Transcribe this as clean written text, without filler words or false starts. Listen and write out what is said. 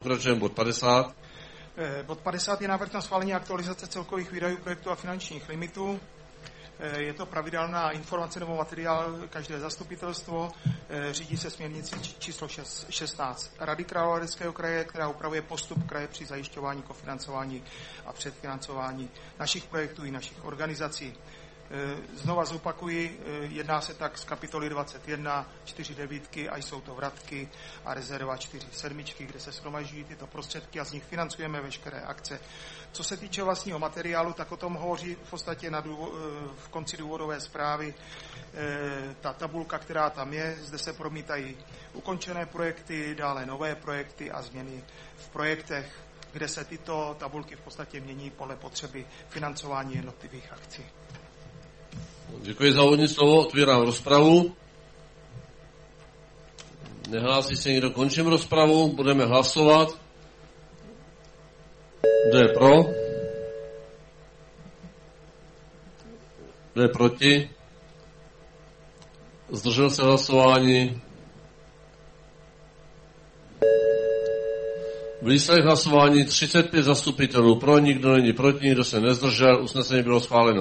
pokračujeme bod 50. Bod 50 je návrh na schválení aktualizace celkových výdajů projektu a finančních limitů. Je to pravidelná informace nebo materiál, každé zastupitelstvo řídí se směrnicí číslo 16 Rady Královéhradeckého kraje, která upravuje postup kraje při zajišťování, kofinancování a předfinancování našich projektů i našich organizací. Znova zopakuji, jedná se tak z kapitoly 21, 4 devítky a jsou to vratky a rezerva 4 sedmičky, kde se shromažďují tyto prostředky a z nich financujeme veškeré akce. Co se týče vlastního materiálu, tak o tom hovoří v podstatě v konci důvodové zprávy ta tabulka, která tam je. Zde se promítají ukončené projekty, dále nové projekty a změny v projektech, kde se tyto tabulky v podstatě mění podle potřeby financování jednotlivých akcí. Děkuji za úvodní slovo, otvírám rozpravu. Nehlásí se nikdo, končím rozpravu, budeme hlasovat. Kdo je pro? Kdo je proti? Zdržel se hlasování? Výsledek hlasování 35 zastupitelů pro, nikdo není proti, nikdo se nezdržel, usnesení bylo schváleno.